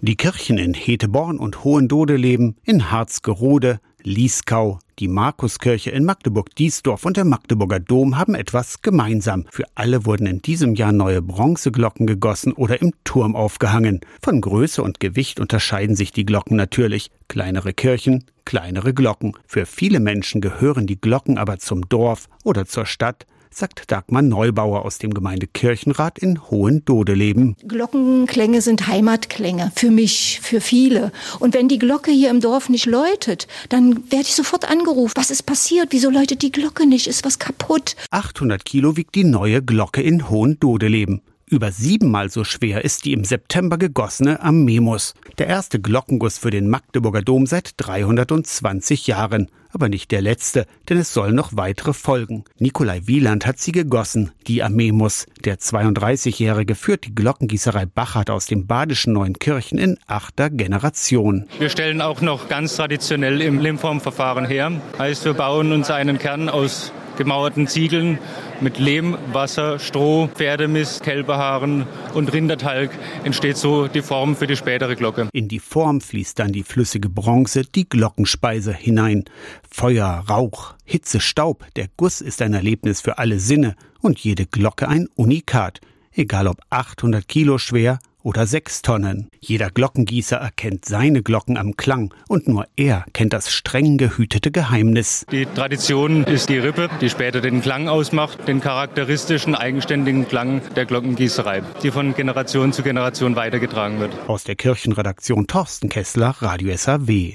Die Kirchen in Heteborn und Hohendodeleben, in Harzgerode, Lieskau, die Markuskirche in Magdeburg-Diesdorf und der Magdeburger Dom haben etwas gemeinsam. Für alle wurden in diesem Jahr neue Bronzeglocken gegossen oder im Turm aufgehangen. Von Größe und Gewicht unterscheiden sich die Glocken natürlich. Kleinere Kirchen, kleinere Glocken. Für viele Menschen gehören die Glocken aber zum Dorf oder zur Stadt, sagt Dagmar Neubauer aus dem Gemeindekirchenrat in Hohendodeleben. Glockenklänge sind Heimatklänge, für mich, für viele. Und wenn die Glocke hier im Dorf nicht läutet, dann werde ich sofort angerufen. Was ist passiert? Wieso läutet die Glocke nicht? Ist was kaputt? 800 Kilo wiegt die neue Glocke in Hohendodeleben. Über 7-mal so schwer ist die im September gegossene Amemus. Der erste Glockenguss für den Magdeburger Dom seit 320 Jahren. Aber nicht der letzte, denn es sollen noch weitere folgen. Nikolai Wieland hat sie gegossen, die Amemus. Der 32-Jährige führt die Glockengießerei Bachert aus dem badischen Neuenkirchen in 8. Generation. Wir stellen auch noch ganz traditionell im Limformverfahren her. Heißt, wir bauen uns einen Kern aus gemauerten Ziegeln mit Lehm, Wasser, Stroh, Pferdemist, Kälberhaaren und Rindertalg entsteht so die Form für die spätere Glocke. In die Form fließt dann die flüssige Bronze, die Glockenspeise, hinein. Feuer, Rauch, Hitze, Staub, der Guss ist ein Erlebnis für alle Sinne und jede Glocke ein Unikat. Egal ob 800 Kilo schwer oder 6 Tonnen. Jeder Glockengießer erkennt seine Glocken am Klang und nur er kennt das streng gehütete Geheimnis. Die Tradition ist die Rippe, die später den Klang ausmacht, den charakteristischen, eigenständigen Klang der Glockengießerei, die von Generation zu Generation weitergetragen wird. Aus der Kirchenredaktion Thorsten Kessler, Radio SAW.